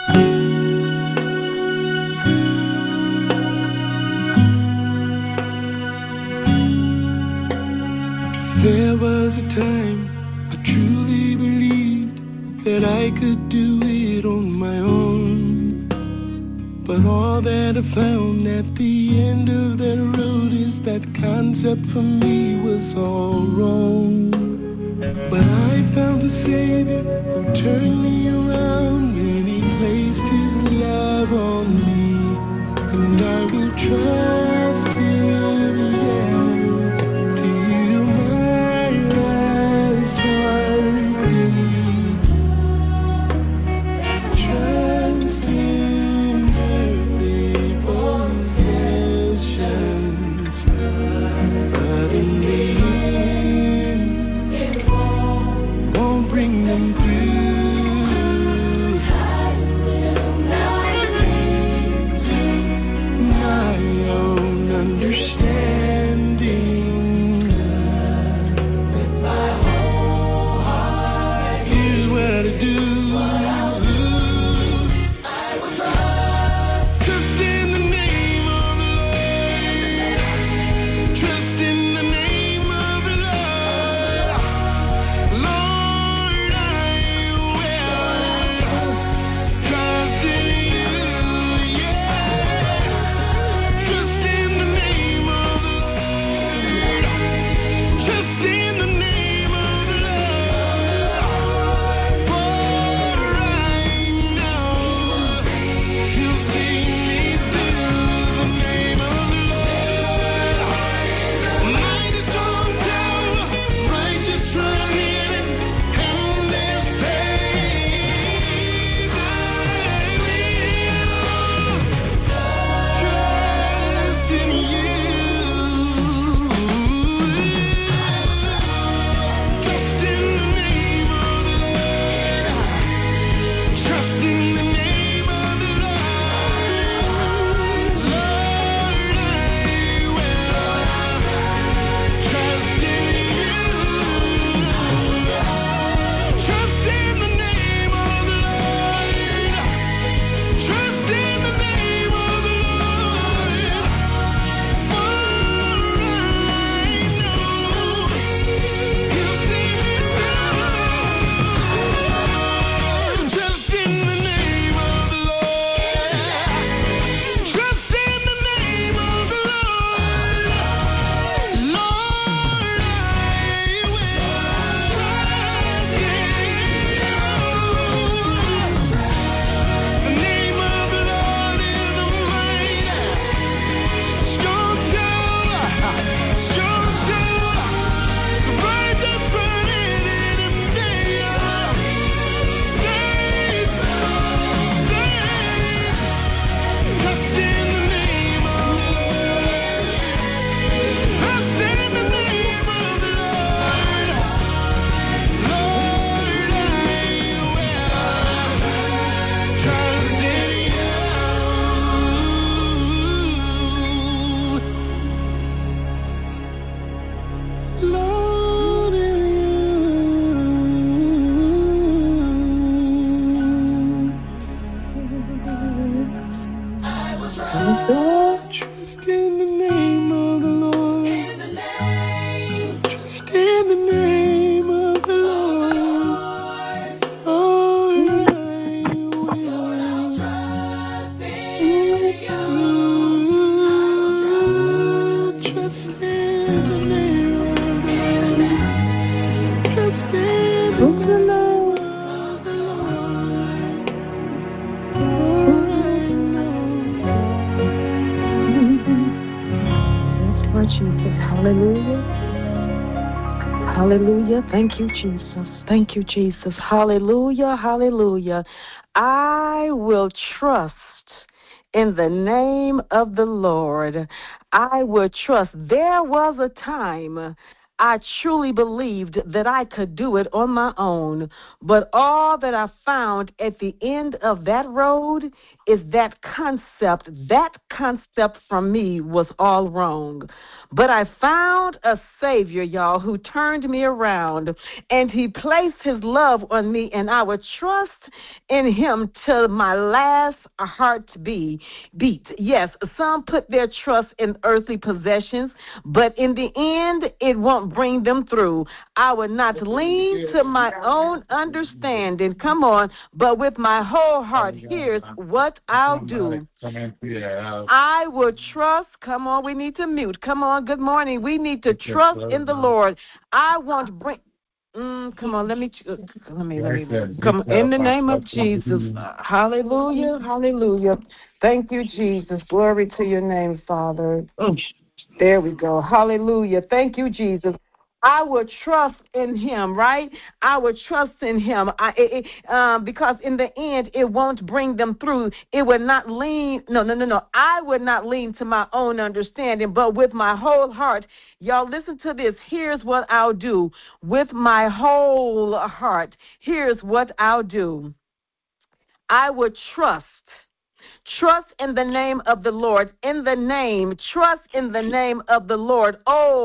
There was a time I truly believed that I could do it on my own. But all that I found at the end of that road is that concept for me was all wrong. But I found a Savior who turned me around and He placed His love on me. And I will trust Him, yeah, till my last heartbeat. Trust in earthly possessions, but in the end, won't bring them through. My own understanding, with my whole heart, here's what I do. I will trust in the name of the Lord. Trust in the name of the Lord. Lord, I will trust in you, yeah. Trust in the name of the Lord. Trust in the name of the Lord. For I know He'll see me through. The name of the Lord. Mighty strong tower, righteous run in it, and they're saved. I will trust in you. Trust in the name of the Lord. Trust in the name of the Lord. Lord, I will trust in you. Trust in the name of the Lord. Trust in the name of the Lord. For I know He'll see me through. Trust in the name of the Lord. Trust in the name of the Lord. Lord, I will trust in you. The name of the Lord is a mighty strong tower, strong tower. The righteous run in it and they are saved, saved. Trust in the name of the Lord. Trust in the name of the Lord. Lord, I will trust in you. Lord, trust in the name of the Lord. Trust in the name of the Lord. Lord, I will trust in you. Trust in the name of the Lord. Trust in the name of the Lord. Lord, I know. Yes, Lord Jesus. Hallelujah. Hallelujah. Thank you, Jesus. Thank you, Jesus. Hallelujah. Hallelujah. I will trust in the name of the Lord. I will trust. There was a time I truly believed that I could do it on my own, but all that I found at the end of that road is that concept. That concept from me was all wrong. But I found a Savior, y'all, who turned me around, and He placed His love on me, and I would trust in Him till my last heartbeat. Yes, some put their trust in earthly possessions, but in the end, it won't bring them through. I would not lean to my own understanding, come on, but with my whole heart, here's what I'll do. I will trust, come on, we need to mute. Come on, good morning. We need to trust in the Lord. I won't bring... come on, let me come in the name of Jesus. Hallelujah, hallelujah. Thank you, Jesus. Glory to your name, Father. There we go. Hallelujah. Thank you, Jesus. I will trust in Him, right? I will trust in Him because in the end, it won't bring them through. It would not lean, no. I would not lean to my own understanding, but with my whole heart. Y'all, listen to this. Here's what I'll do. With my whole heart, here's what I'll do. I would trust. Trust in the name of the Lord. Trust in the name of the Lord.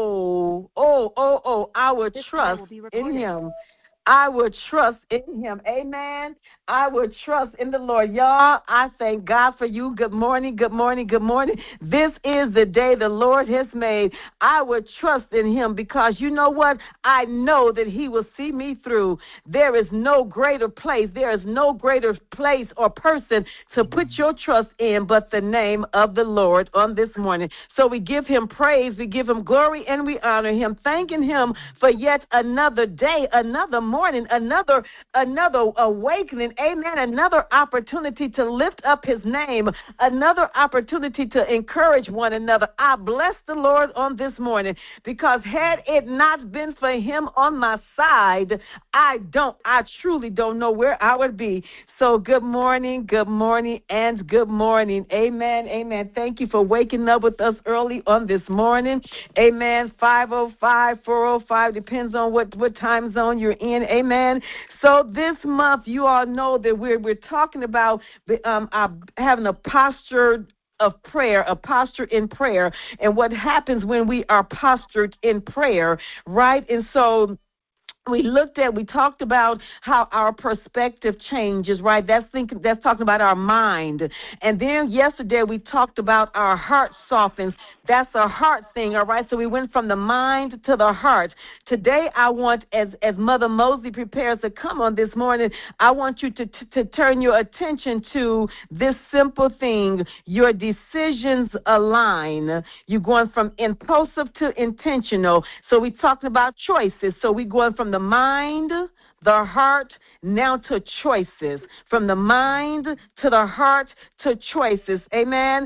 I would trust in Him. I would trust in Him. Amen. I would trust in the Lord. Y'all, I thank God for you. Good morning, good morning, good morning. This is the day the Lord has made. I would trust in Him because you know what? I know that He will see me through. There is no greater place. There is no greater place or person to put your trust in but the name of the Lord on this morning. So we give Him praise, we give Him glory, and we honor Him, thanking Him for yet another day, another morning, another awakening, amen, another opportunity to lift up His name, another opportunity to encourage one another. I bless the Lord on this morning because had it not been for Him on my side, I truly don't know where I would be. So good morning, and good morning. Amen, amen. Thank you for waking up with us early on this morning. Amen. 5:05, 4:05, depends on what time zone you're in. Amen. So this month, you all know that we're talking about having a posture of prayer, a posture in prayer, and what happens when we are postured in prayer, right? And so we talked about how our perspective changes, right? That's talking about our mind. And then yesterday we talked about our heart softens. That's a heart thing, all right? So we went from the mind to the heart. Today I want, as Mother Mosley prepares to come on this morning, I want you to turn your attention to this simple thing. Your decisions align. You're going from impulsive to intentional. So we talked about choices. So we're going from the mind, the heart, now to choices. From the mind to the heart to choices. Amen.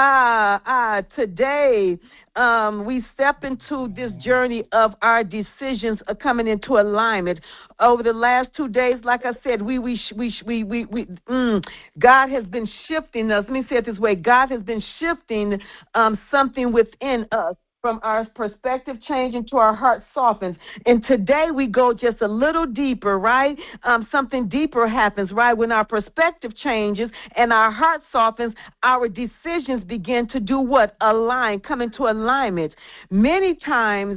Today, we step into this journey of our decisions coming into alignment. Over the last 2 days, like I said, God has been shifting us. Let me say it this way: God has been shifting something within us. From our perspective change into our heart softens. And today we go just a little deeper, right? Something deeper happens, right? When our perspective changes and our heart softens, our decisions begin to do what? Align, come into alignment. Many times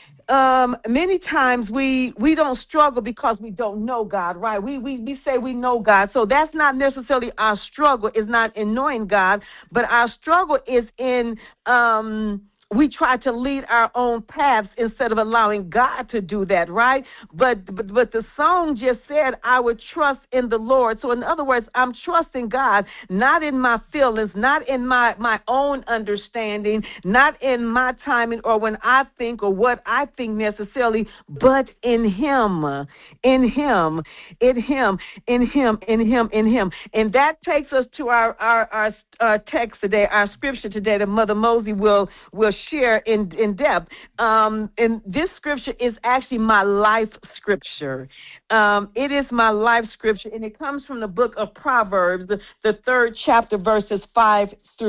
we don't struggle because we don't know God, right? We say we know God. So that's not necessarily our struggle, is not in knowing God, but our struggle is in we try to lead our own paths instead of allowing God to do that, right? But the song just said, I would trust in the Lord. So in other words, I'm trusting God, not in my feelings, not in my own understanding, not in my timing or when I think or what I think necessarily, but in Him, in Him, in Him, in Him, in Him, in Him. And that takes us to our text today, our scripture today that Mother Mosey will share in depth. And this scripture is actually my life scripture. It is my life scripture, and it comes from the book of Proverbs, the 3rd chapter, verses 5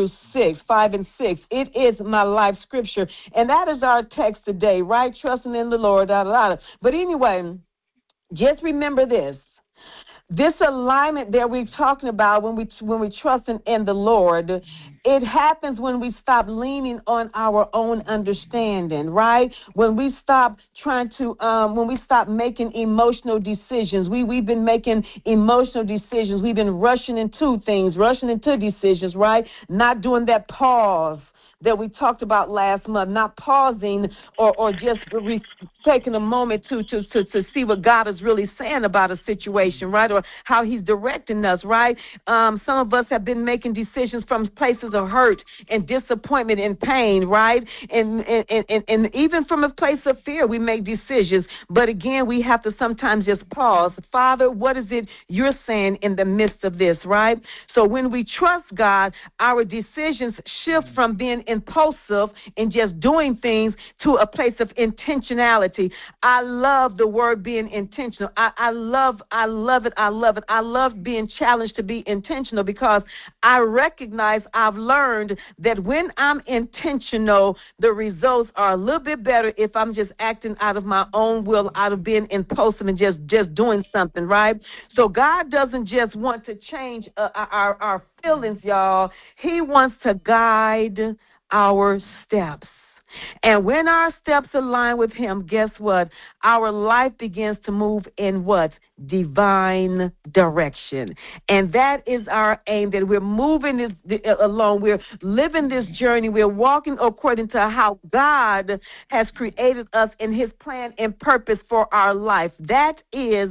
and 6. It is my life scripture, and that is our text today, right? Trusting in the Lord, But anyway, just remember this. This alignment that we're talking about when we trust in the Lord, it happens when we stop leaning on our own understanding, right? When we stop when we stop making emotional decisions. We've been making emotional decisions. We've been rushing into decisions, right? Not doing that pause that we talked about last month, not pausing or just taking a moment to see what God is really saying about a situation, right, or how he's directing us, right? Some of us have been making decisions from places of hurt and disappointment and pain, right? And even from a place of fear, we make decisions. But again, we have to sometimes just pause. Father, what is it you're saying in the midst of this, right? So when we trust God, our decisions shift from being impulsive and just doing things to a place of intentionality. I love the word being intentional. I love it. I love it. I love being challenged to be intentional because I recognize, I've learned that when I'm intentional, the results are a little bit better if I'm just acting out of my own will, out of being impulsive and just doing something, right? So God doesn't just want to change our feelings, y'all. He wants to guide our steps. And when our steps align with him, guess what? Our life begins to move in what? Divine direction. And that is our aim, that we're moving this along. We're living this journey. We're walking according to how God has created us in his plan and purpose for our life. That is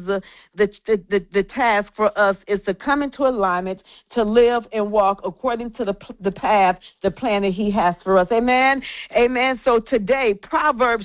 the task for us, is to come into alignment, to live and walk according to the path, the plan that he has for us. Amen? Amen. So today, Proverbs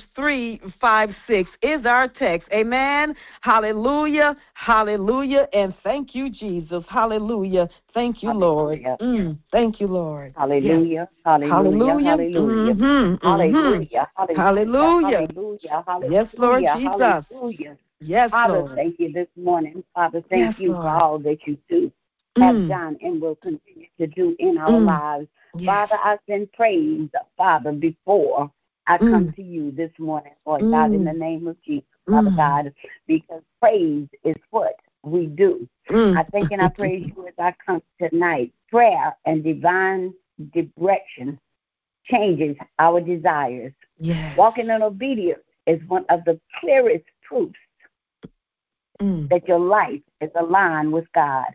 3:5-6 is our text. Amen. Hallelujah. Hallelujah. And thank you, Jesus. Hallelujah. Thank you, Lord. Thank you, Lord. Hallelujah. Yes. Hallelujah. Hallelujah. Hallelujah. Hallelujah. Hallelujah. Yes, Lord Jesus. Hallelujah. Yes, Father, Lord. thank you this morning. Father, thank you Lord. for all that you do, have done, and will continue to do in our lives. Yes. Father, I send praise, Father, before I come to you this morning, Lord God, in the name of Jesus, Father God, because praise is what we do. I thank and I praise you as I come tonight. Prayer and divine direction changes our desires. Yes. Walking in obedience is one of the clearest proofs that your life is aligned with God.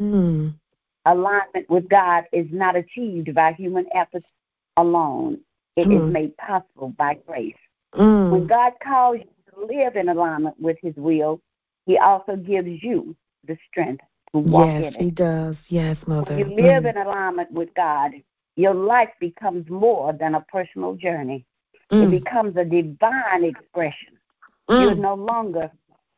Alignment with God is not achieved by human efforts alone. It is made possible by grace. When God calls you to live in alignment with his will, he also gives you the strength to walk in it. Yes, he does. Yes, Mother. When you live in alignment with God, your life becomes more than a personal journey. It becomes a divine expression. You're no longer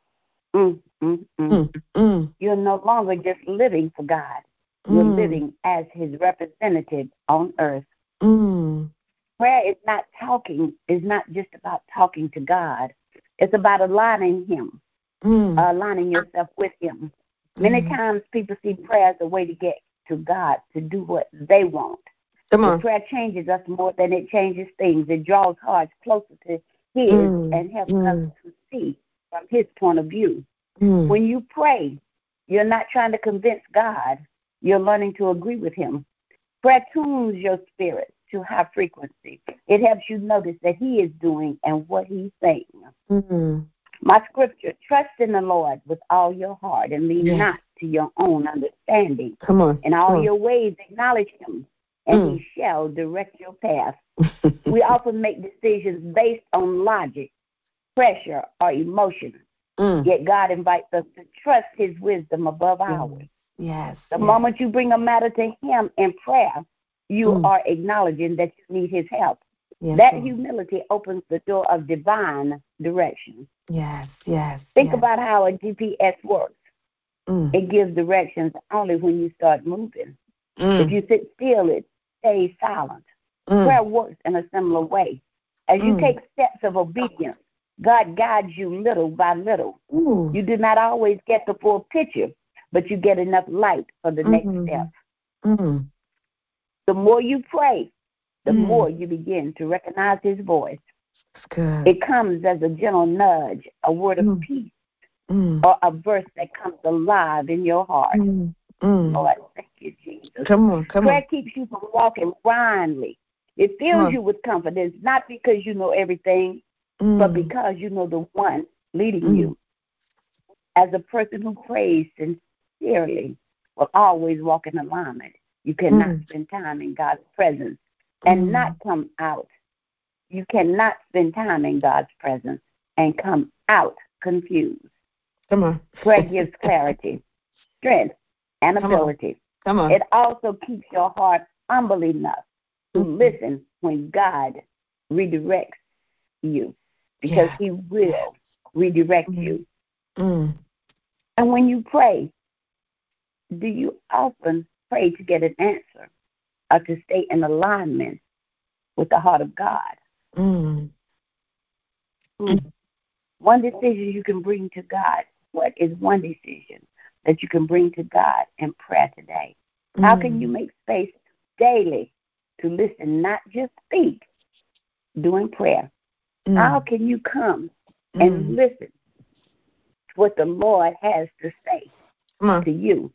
you're no longer just living for God. You're living as his representative on earth. Prayer is not just about talking to God. It's about aligning him, aligning yourself with him. Many times people see prayer as a way to get to God, to do what they want. But prayer changes us more than it changes things. It draws hearts closer to his and helps us to see from his point of view. When you pray, you're not trying to convince God. You're learning to agree with him. Prayer tunes your spirit to high frequency. It helps you notice that he is doing and what he's saying. My scripture, trust in the Lord with all your heart and lean not to your own understanding. In all your ways acknowledge him, and he shall direct your path. We often make decisions based on logic, pressure, or emotion. Yet God invites us to trust his wisdom above ours. The moment you bring a matter to him in prayer, you are acknowledging that you need his help. That humility opens the door of divine direction. Think about how a GPS works. It gives directions only when you start moving. If you sit still, it stays silent. Prayer works in a similar way. As you take steps of obedience, God guides you little by little. You do not always get the full picture, but you get enough light for the next step. The more you pray, the more you begin to recognize his voice. It comes as a gentle nudge, a word of peace, or a verse that comes alive in your heart. Lord, thank you, Jesus. Prayer keeps you from walking blindly. It fills you with confidence, not because you know everything, but because you know the one leading you. As a person who prays sincerely will always walk in alignment. You cannot spend time in God's presence and not come out. You cannot spend time in God's presence and come out confused. Prayer gives clarity, strength, and ability. It also keeps your heart humble enough to listen when God redirects you, because he will redirect you. And when you pray, do you often pray to get an answer or to stay in alignment with the heart of God? One decision you can bring to God. What is one decision that you can bring to God in prayer today? How can you make space daily to listen, not just speak, during prayer? How can you come and listen to what the Lord has to say to you?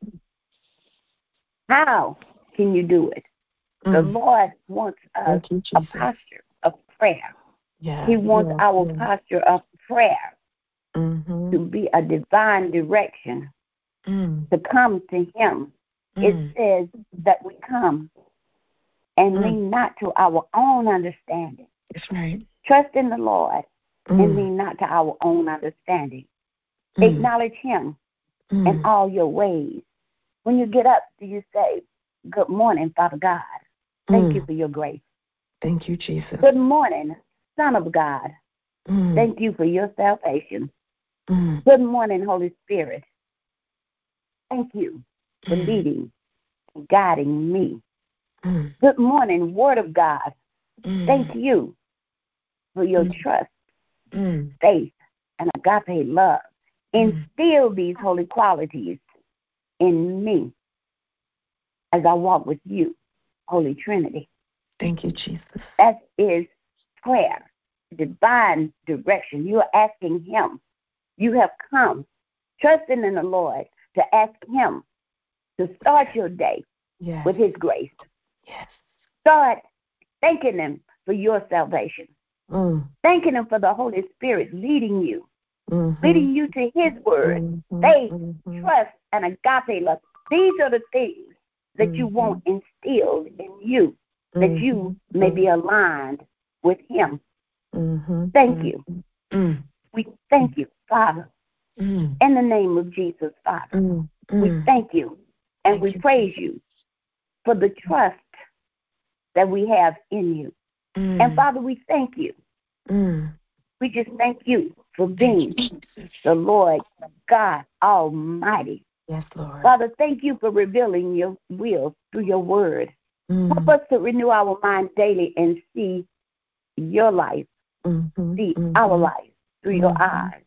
How can you do it? The Lord wants us a posture of prayer. He wants our posture of prayer to be a divine direction, to come to him. It says that we come and lean not to our own understanding. That's right. Trust in the Lord and lean not to our own understanding. Acknowledge him in all your ways. When you get up, do you say, good morning, Father God. Thank you for your grace. Thank you, Jesus. Good morning, Son of God. Thank you for your salvation. Good morning, Holy Spirit. Thank you for leading and guiding me. Good morning, Word of God. Thank you for your trust, faith, and agape love. Instill these holy qualities in me as I walk with you, Holy Trinity. Thank you, Jesus. That is prayer, divine direction. You are asking him. You have come, trusting in the Lord, to ask him to start your day with his grace. Start thanking him for your salvation. Thanking him for the Holy Spirit leading you to his word, faith, trust, and agape love. These are the things that you want instilled in you, that you may be aligned with him. Thank you. We thank you, Father, in the name of Jesus, Father. We thank you and we praise you for the trust that we have in you. And Father, we thank you. We just thank you for being the Lord God Almighty. Yes, Lord. Father, thank you for revealing your will through your word. Help us to renew our mind daily and see your life, see our life through your eyes.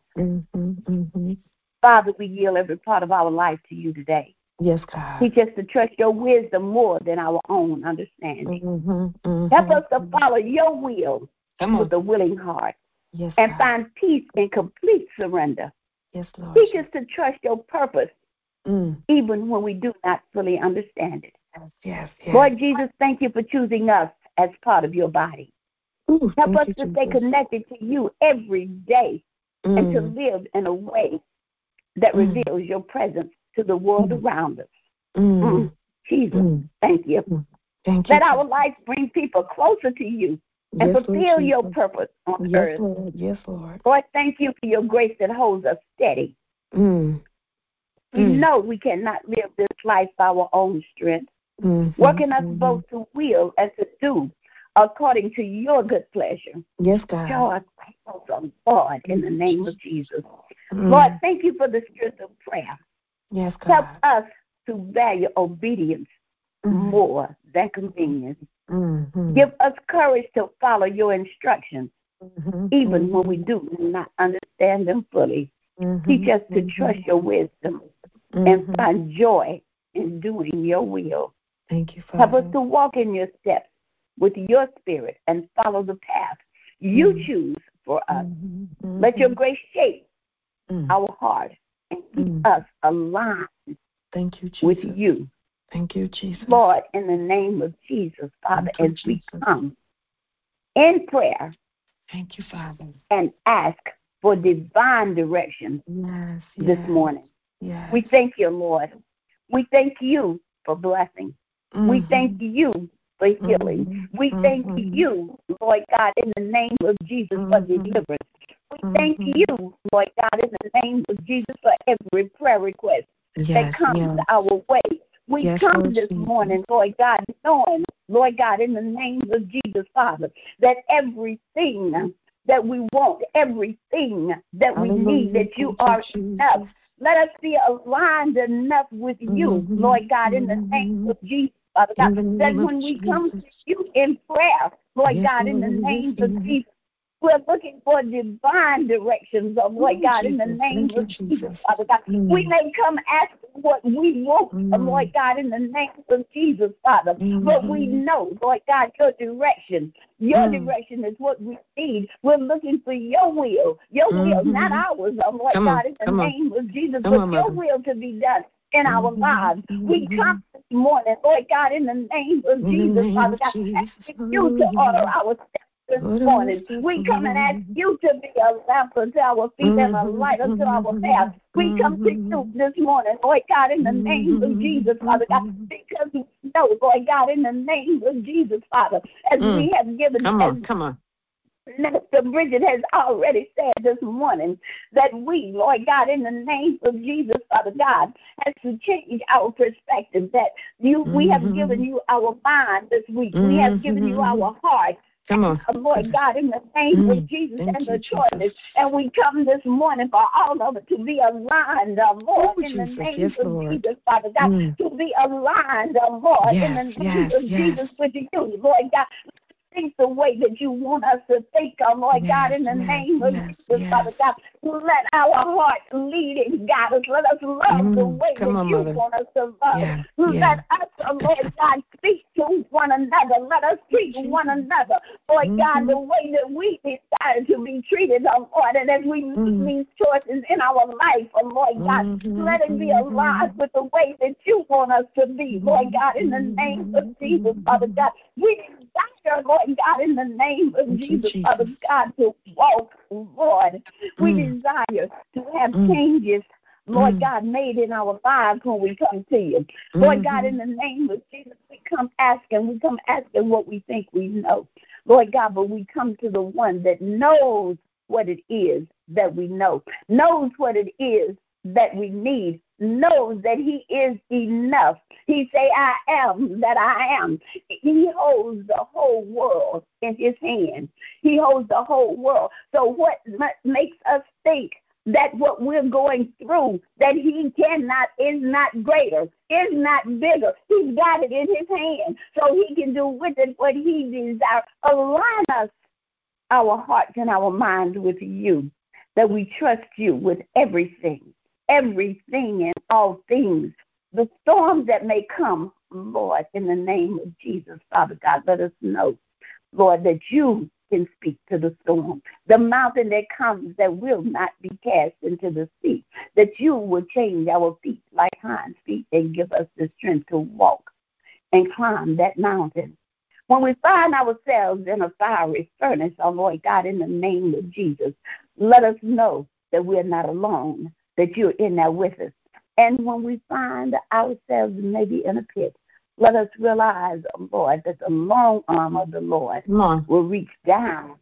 Father, we yield every part of our life to you today. Yes, God. Teach us to trust your wisdom more than our own understanding. Help us to follow your will with a willing heart. Yes, and God. find peace in complete surrender. Yes, Lord. Teach us to trust your purpose even when we do not fully understand it. Yes. Lord Jesus, thank you for choosing us as part of your body. Help us to stay connected to you every day and to live in a way that reveals your presence to the world around us. Jesus, thank you. Thank you. Let our life bring people closer to you and fulfill your purpose on earth. Lord. Yes, Lord. Lord, thank you for your grace that holds us steady. We know we cannot live this life by our own strength. Working us both to will and to do according to your good pleasure. Yes, God. Show us faithful, Lord, in the name of Jesus. Lord, thank you for the strength of prayer. Yes, God. Help us to value obedience more than convenience. Give us courage to follow your instructions, even when we do not understand them fully. Teach us to trust your wisdom and find joy in doing your will. Thank you, Father. Help us to walk in your steps with your spirit and follow the path you choose for us. Let your grace shape our heart and keep us aligned with you. Thank you, Jesus. Lord, in the name of Jesus, Father, as we come in prayer, thank you, Father, and ask for divine direction this morning. We thank you, Lord. We thank you for blessing. We thank you for healing. We thank you, Lord God, in the name of Jesus for deliverance. We thank you, Lord God, in the name of Jesus for every prayer request that comes our way. We come this morning, Lord God, knowing, Lord God, in the name of Jesus, Father, that everything that we want, everything that we need, that you are enough. Let us be aligned enough with you, Lord God, in the name of Jesus, Father God, that when we come to you in prayer, Lord God, in the name of Jesus, we're looking for divine directions, Lord God, in the name of Jesus, Father God. We may come asking what we want, Lord God, in the name of Jesus, Father. But we know, Lord God, your direction is what we need. We're looking for your will, not ours, Lord God, in the name of Jesus, but your will to be done in our lives. We come this morning, Lord God, in the name of Jesus, Father God, asking you to order our steps this morning. We come and ask you to be a lamp unto our feet and a light unto our path. We come to you this morning, Lord God, in the name of Jesus, Father God, because we know, Lord God, in the name of Jesus, Father, as we have given. Come on. Minister Bridget has already said this morning that we, Lord God, in the name of Jesus, Father God, has to change our perspective, that we have given you our mind this week. We have given you our heart. Come on. Lord God, in the name of Jesus and the choices. And we come this morning for all of it to be aligned, Lord, in the name of Jesus, Father God, to be aligned, Lord, in the name of Jesus with you, Lord God. Think the way that you want us to think, Lord God, in the name of Jesus, Father God. Let our heart lead and guide us. Let us love the way that you want us to love. Let us, Lord God, speak to one another. Let us treat one another, Lord God, the way that we desire to be treated, Lord. And as we make these choices in our life, Lord God, let it be aligned with the way that you want us to be, Lord God, in the name of Jesus, Father God. We desire, Lord God, in the name of Jesus, Father God, to walk, Lord. We desire to have changes, Lord God, made in our lives when we come to you. Lord God, in the name of Jesus, we come asking what we think we know. Lord God, but we come to the one that knows what it is that we know, knows what it is that we need, knows that he is enough. He say, I am that I am. He holds the whole world in his hand. He holds the whole world. So what makes us think that what we're going through, that he cannot, is not greater, is not bigger? He's got it in his hand, so he can do with it what he desires. Align us, our hearts and our minds with you, that we trust you with everything and all things. The storms that may come, Lord, in the name of Jesus, Father God, let us know, Lord, that you can speak to the storm. The mountain that comes that will not be cast into the sea, that you will change our feet like hinds feet and give us the strength to walk and climb that mountain. When we find ourselves in a fiery furnace, oh Lord God, in the name of Jesus, let us know that we're not alone, that you're in there with us. And when we find ourselves maybe in a pit, let us realize, Lord, that the long arm of the Lord will reach down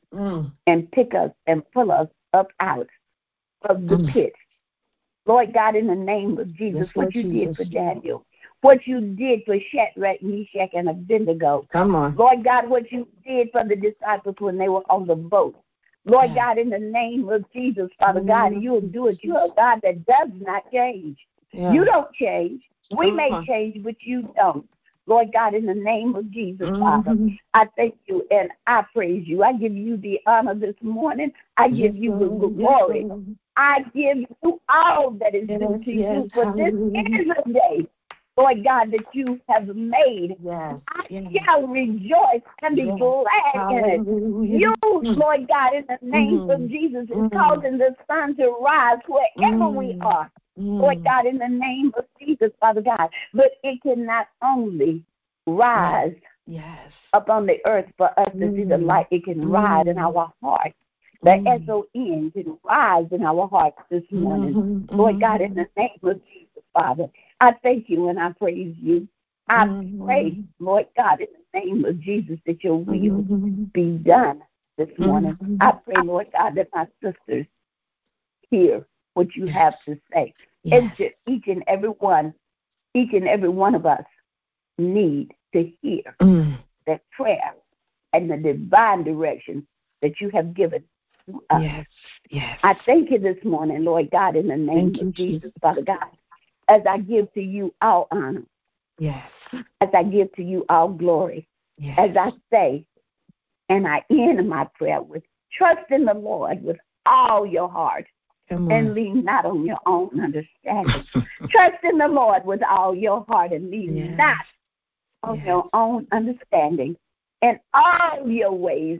and pick us and pull us up out of the pit. Lord God, in the name of Jesus, what you did for Daniel, what you did for Shadrach, Meshach, and Abednego. Lord God, what you did for the disciples when they were on the boat. Lord God, in the name of Jesus, Father God, you will do it. You're a God that does not change. You don't change. We may change, but you don't. Lord God, in the name of Jesus, Father, I thank you and I praise you. I give you the honor this morning. I give you the glory. I give you all that is due to you, for this is a day, Lord God, that you have made. I shall rejoice and be glad in it. You, Lord God, in the name of Jesus, is causing the sun to rise wherever we are. Lord God, in the name of Jesus, Father God. But it can not only rise up on the earth for us to see the light, it can rise in our hearts. The S-O-N can rise in our hearts this morning. Lord God, in the name of Jesus, Father, I thank you and I praise you. I pray, Lord God, in the name of Jesus, that your will be done this morning. I pray, Lord God, that my sisters hear what you have to say. Each and every one of us need to hear that prayer and the divine direction that you have given to us. I thank you this morning, Lord God, in the name of Jesus, Father God, as I give to you all honor, as I give to you all glory, as I say, and I end my prayer with trust in the Lord with all your heart. And lean not on your own understanding. Trust in the Lord with all your heart and lean not on your own understanding. In all your ways,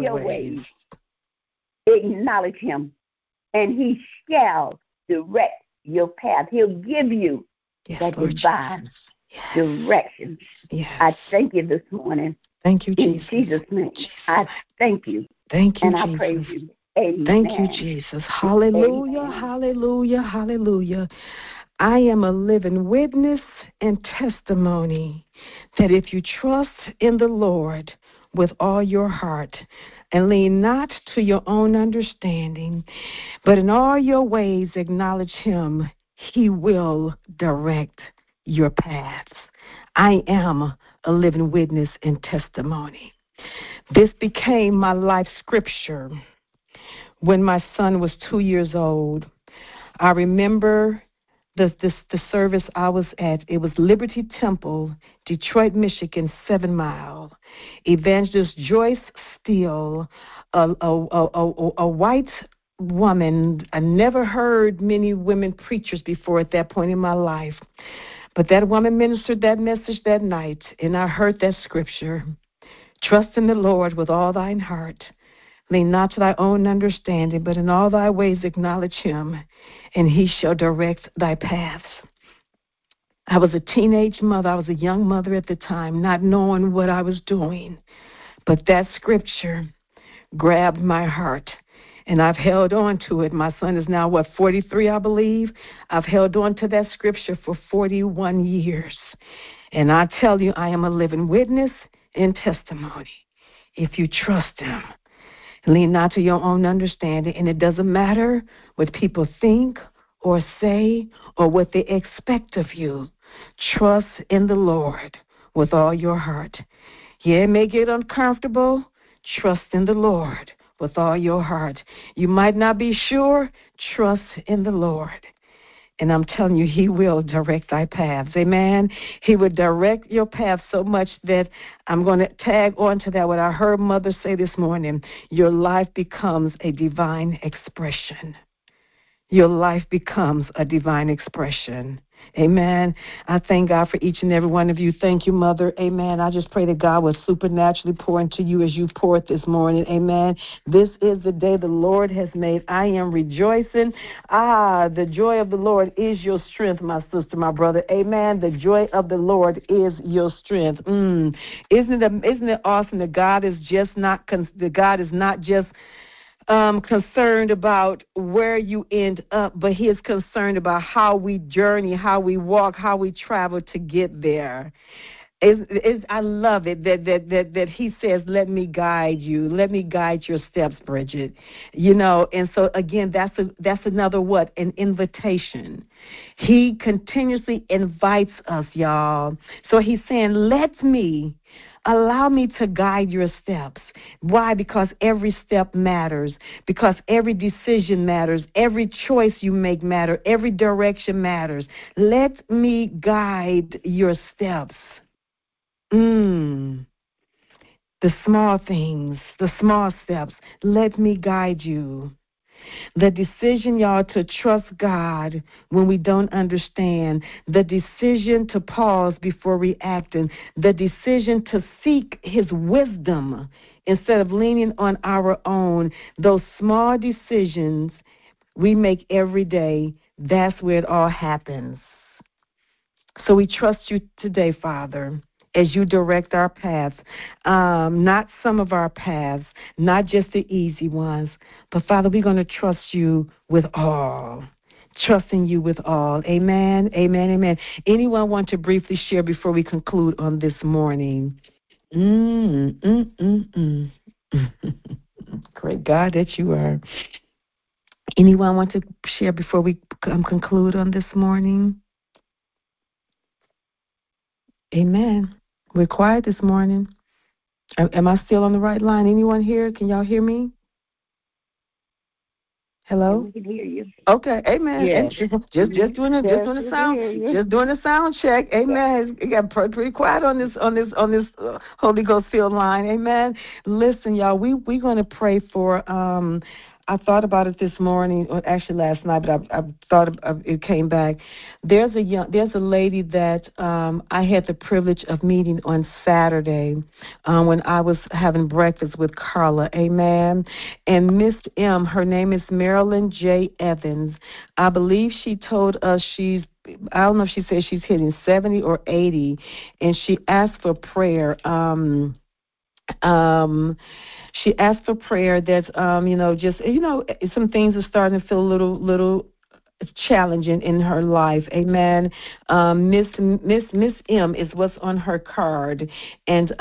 acknowledge him, and he shall direct your path. He'll give you that divine direction. I thank you this morning. Thank you, Jesus. In Jesus' name, I thank you. Thank you, and Jesus. I praise you. Amen. Thank you, Jesus. Hallelujah, Amen. hallelujah, hallelujah. I am a living witness and testimony that if you trust in the Lord with all your heart and lean not to your own understanding, but in all your ways acknowledge him, he will direct your paths. I am a living witness and testimony. This became my life scripture when my son was 2 years old. I remember the service I was at. It was Liberty Temple, Detroit, Michigan, 7 Mile. Evangelist Joyce Steele, a white woman. I never heard many women preachers before at that point in my life. But that woman ministered that message that night, and I heard that scripture. Trust in the Lord with all thine heart. Lean not to thy own understanding, but in all thy ways acknowledge him, and he shall direct thy paths. I was a teenage mother. I was a young mother at the time, not knowing what I was doing. But that scripture grabbed my heart, and I've held on to it. My son is now, 43, I believe. I've held on to that scripture for 41 years. And I tell you, I am a living witness and testimony. If you trust him, lean not to your own understanding, and it doesn't matter what people think or say or what they expect of you. Trust in the Lord with all your heart. Yeah, it may get uncomfortable. Trust in the Lord with all your heart. You might not be sure. Trust in the Lord. And I'm telling you, he will direct thy paths. Amen. He would direct your path so much that I'm going to tag on to that what I heard Mother say this morning. Your life becomes a divine expression. Your life becomes a divine expression. Amen. I thank God for each and every one of you. Thank you, Mother. Amen. I just pray that God will supernaturally pour into you as you poured this morning. Amen. This is the day the Lord has made. I am rejoicing. The joy of the Lord is your strength, my sister, my brother. Amen. The joy of the Lord is your strength. Isn't it awesome that God is not just concerned about where you end up, but he is concerned about how we journey, how we walk, how we travel to get there. I love it that he says, let me guide you. Let me guide your steps, Bridget. And so, again, that's another an invitation. He continuously invites us, y'all. So he's saying, allow me to guide your steps. Why? Because every step matters. Because every decision matters. Every choice you make matters. Every direction matters. Let me guide your steps. The small things, the small steps. Let me guide you. The decision, y'all, to trust God when we don't understand. The decision to pause before reacting. The decision to seek His wisdom instead of leaning on our own. Those small decisions we make every day, that's where it all happens. So we trust you today, Father, as you direct our paths, not some of our paths, not just the easy ones, but Father, we're going to trust you with all. Trusting you with all. Amen, amen, amen. Anyone want to briefly share before we conclude on this morning? Great God that you are. Anyone want to share before we conclude on this morning? Amen. We're quiet this morning. Am I still on the right line? Anyone here? Can y'all hear me? Hello? We can hear you. Okay, amen. Yes. Just doing a sound check. Amen. It got pretty quiet on this Holy Ghost field line. Amen. Listen, y'all, we're gonna pray for I thought about it this morning, or actually last night, but I thought it came back. There's a lady that I had the privilege of meeting on Saturday when I was having breakfast with Carla. Amen. And Miss M, her name is Marilyn J. Evans. I believe she told us I don't know if she said she's hitting 70 or 80, and she asked for prayer. She asked for prayer that, some things are starting to feel a little challenging in her life. Amen. Miss M is what's on her card, and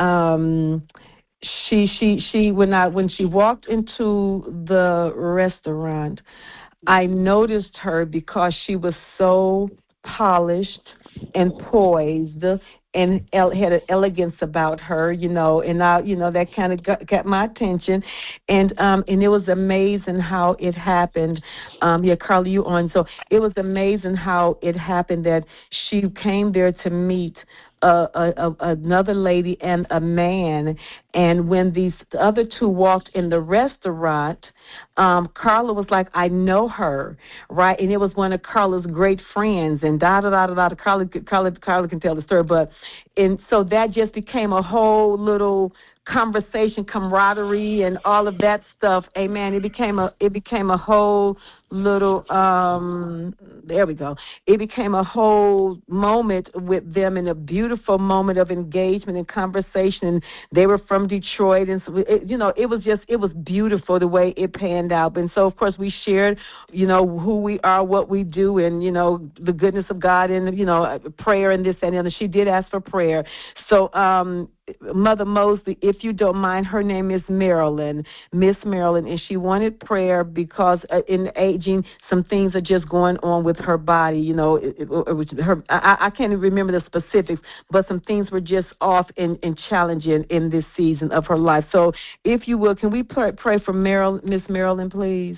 she when she walked into the restaurant, I noticed her because she was so polished and poised and had an elegance about her, and that kind of got my attention, and it was amazing how it happened. Carla, you on? So it was amazing how it happened that she came there to meet another lady and a man, and when the other two walked in the restaurant, Carla was like, I know her, right? And it was one of Carla's great friends, and da-da-da-da-da. Carla can tell the story, and so that just became a whole little conversation, camaraderie, and all of that stuff. Amen. It became a whole little there we go. It became a whole moment with them, and a beautiful moment of engagement and conversation. And they were from Detroit, and so it was beautiful the way it panned out. And so of course we shared, who we are, what we do, and the goodness of God, and prayer and this and the other. She did ask for prayer. So Mother Mosley, if you don't mind, her name is Miss Marilyn, and she wanted prayer because in aging, some things are just going on with her body. I can't even remember the specifics, but some things were just off and challenging in this season of her life. So, if you will, can we pray for Miss Marilyn, please?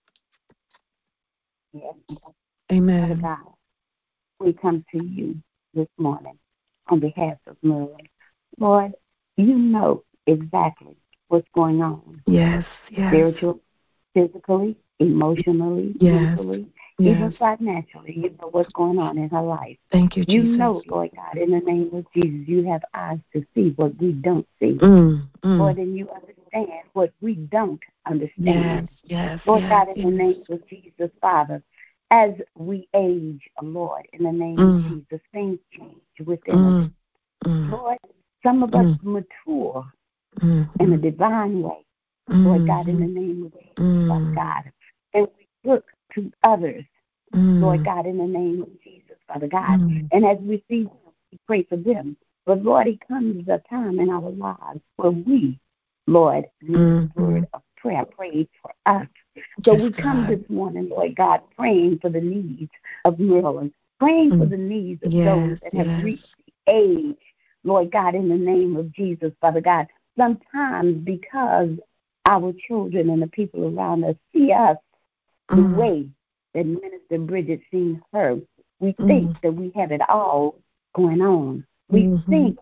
Yes. Amen. Father God, we come to you this morning on behalf of Marilyn. Lord, you know exactly what's going on. Yes. Spiritually, physically, emotionally, mentally, even financially. You know what's going on in her life. Thank you, Jesus. You know, Lord God, in the name of Jesus, you have eyes to see what we don't see. Lord, and you understand what we don't understand. Yes. Lord God, in the name of Jesus, Father, as we age, Lord, in the name of Jesus, things change within us. Lord, some of us mature in a divine way, Lord God, in the name of Jesus, Father God. And we look to others, Lord God, in the name of Jesus, Father God. And as we see them, we pray for them. But Lord, it comes a time in our lives where we, Lord, need a word of prayer prayed for us. So we come this morning, Lord God, praying for the needs of Maryland, praying for the needs of those that have reached the age, Lord God, in the name of Jesus, Father God. Sometimes because our children and the people around us see us the way that Minister Bridget seen her, we think that we have it all going on. We think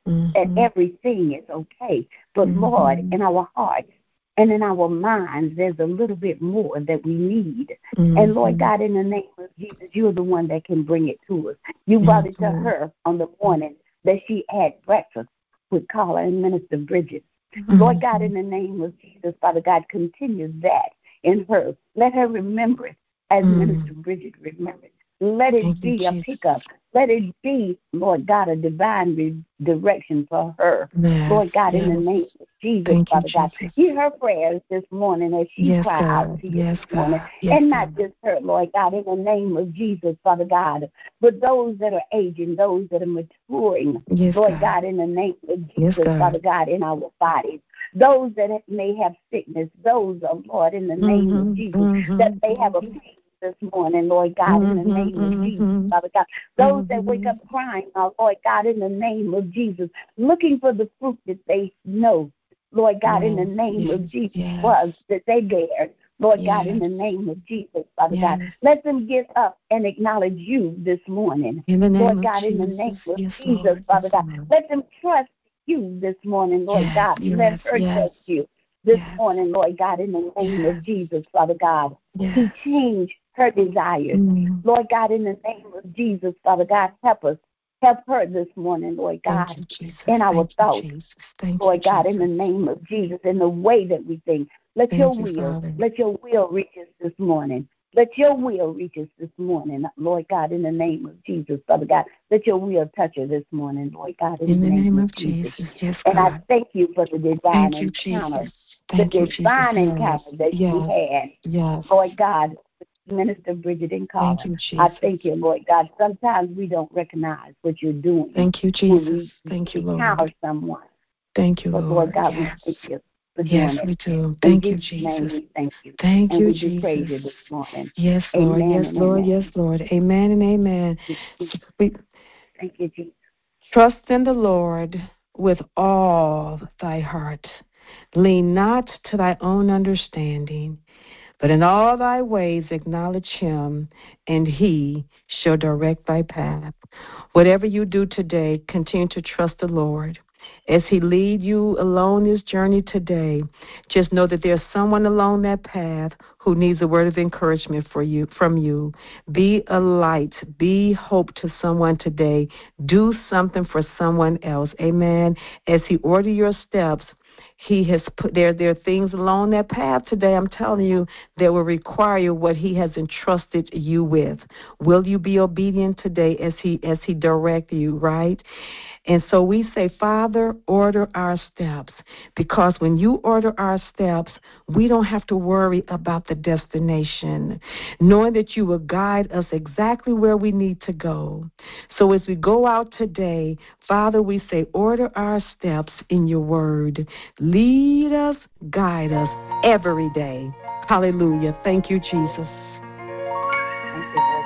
that everything is okay. But Lord, in our hearts and in our minds, there's a little bit more that we need. And Lord God, in the name of Jesus, you're the one that can bring it to us. You brought it to her on the morning that she had breakfast with Carla and Minister Bridget. Lord God, in the name of Jesus, Father God, continue that in her. Let her remember it as Minister Bridget remembered. Let it be a pickup. Let it be, Lord God, a divine direction for her. Lord God, in the name of Jesus, Father God, hear her prayers this morning as she cries out to you this morning. And not just her, Lord God, in the name of Jesus, Father God, but those that are aging, those that are maturing, Lord God, in the name of Jesus, Father God, in our bodies. Those that may have sickness, those, Lord, in the name of Jesus, that they have a pain this morning, Lord God, in the name of Jesus, Father God. Those that wake up crying, Lord God, in the name of Jesus, looking for the fruit that they know, Lord God, in the name of Jesus, was that they bear. Lord God, in the name of Jesus, Father God, let them get up and acknowledge you this morning. Lord God, in the name of Jesus, Father God, let them trust you this morning, Lord God. Let her trust you this morning, Lord God, in the name of Jesus, Father God, to change her desires. Lord God, in the name of Jesus, Father God, help us. Help her this morning, Lord God, in our thoughts. Lord God, in the name of Jesus, in the way that we think. Let your will reach us this morning. Let your will reach us this morning, Lord God, in the name of Jesus, Father God. Let your will touch her this morning, Lord God, in the name of Jesus. And I thank you for the divine encounter, the divine encounter that you had, Lord God, Minister Bridget and Carla. I thank you, Lord God. Sometimes we don't recognize what you're doing. Thank you, Jesus. Thank you, Lord. Encounter someone. Thank you, Lord. But Lord God, we thank you. Yes, we do. Thank you, Jesus. Name, thank you. Thank and you, we Jesus. Praise you this morning. Yes, Lord. Amen yes, Lord. Amen. Yes, Lord. Amen and amen. Thank you, Jesus. Trust in the Lord with all thy heart. Lean not to thy own understanding, but in all thy ways acknowledge him, and he shall direct thy path. Whatever you do today, continue to trust the Lord. As he lead you along this journey today, just know that there's someone along that path who needs a word of encouragement from you. Be a light. Be hope to someone today. Do something for someone else. Amen. As he order your steps, he has put there are things along that path today, I'm telling you, that will require what he has entrusted you with. Will you be obedient today as he direct you, right? And so we say, Father, order our steps, because when you order our steps, we don't have to worry about the destination, knowing that you will guide us exactly where we need to go. So as we go out today, Father, we say, order our steps in your word. Lead us, guide us every day. Hallelujah. Thank you, Jesus. Thank you, Lord.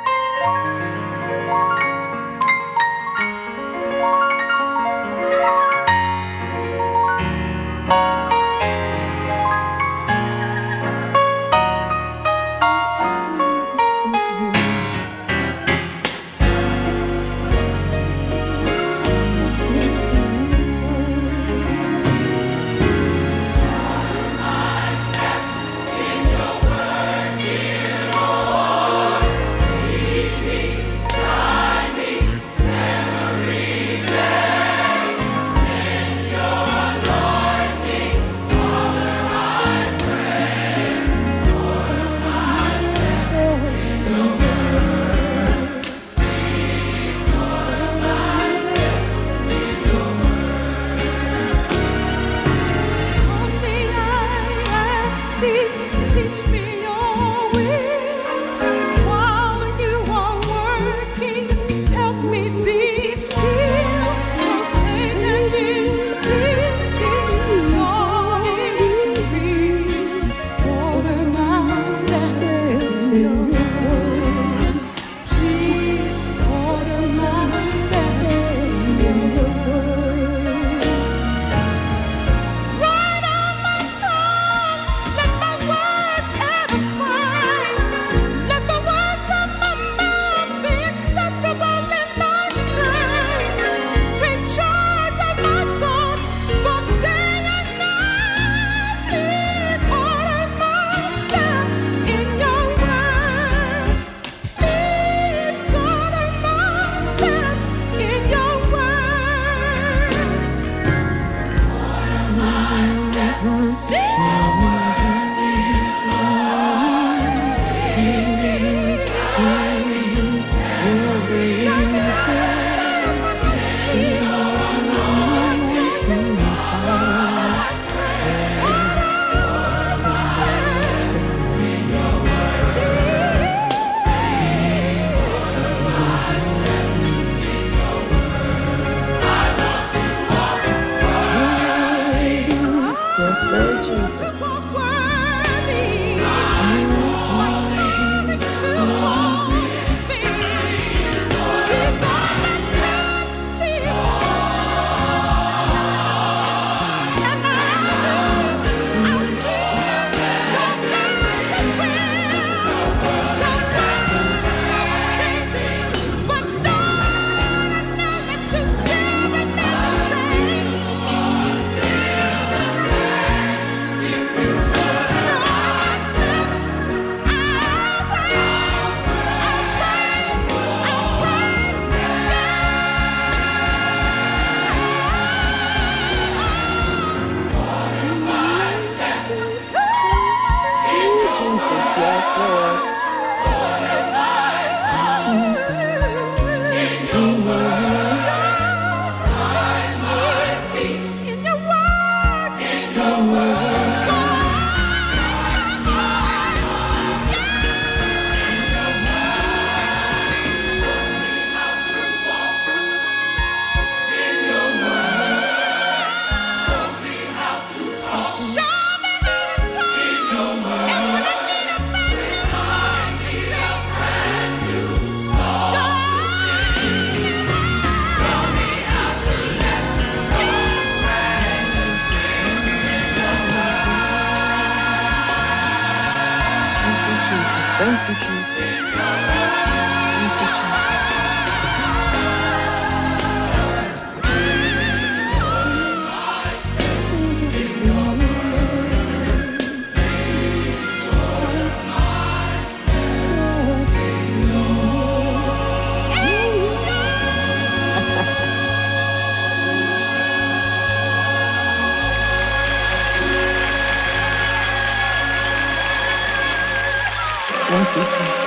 Thank you.